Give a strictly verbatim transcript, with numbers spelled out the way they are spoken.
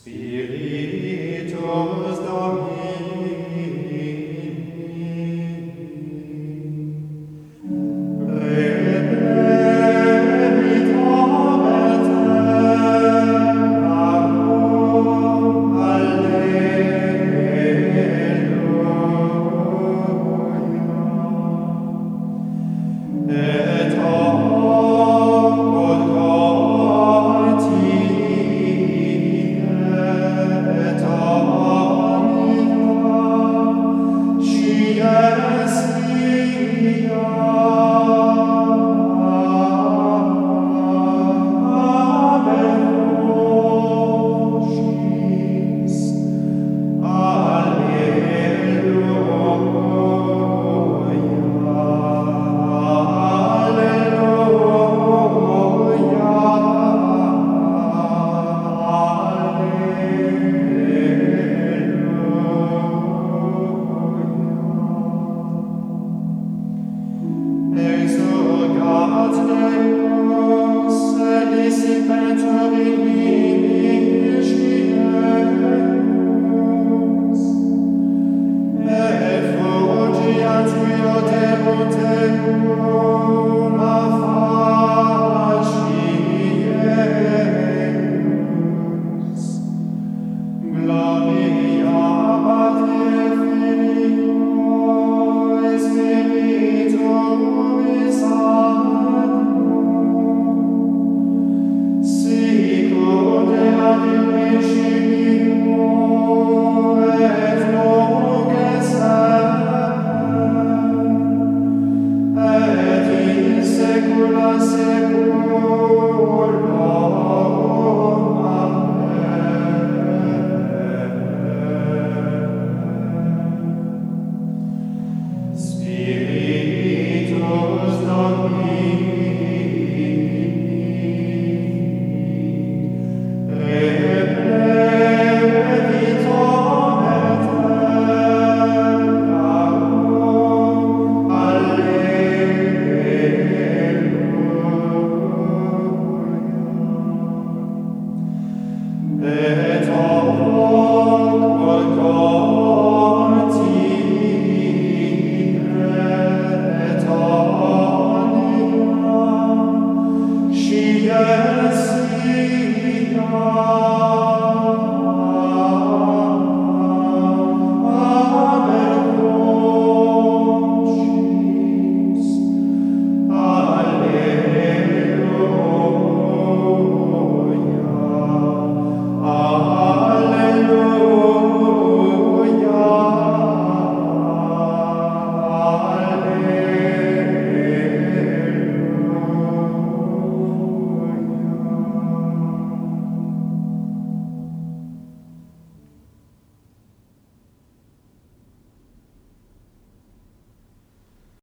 Spiritus Domini, reddit ober terram, Alleluia. Et hoc exurgat Deus, elicipentur in nimicis Deus, et fugiat vio Deum Deum a facienus. Gloria Patri et Filio et Spiritui Sancto, sic ut erat in principio et nunc et semper, et in saecula saeculorum. Spiritus Domini, reddit ober terram, Alleluia.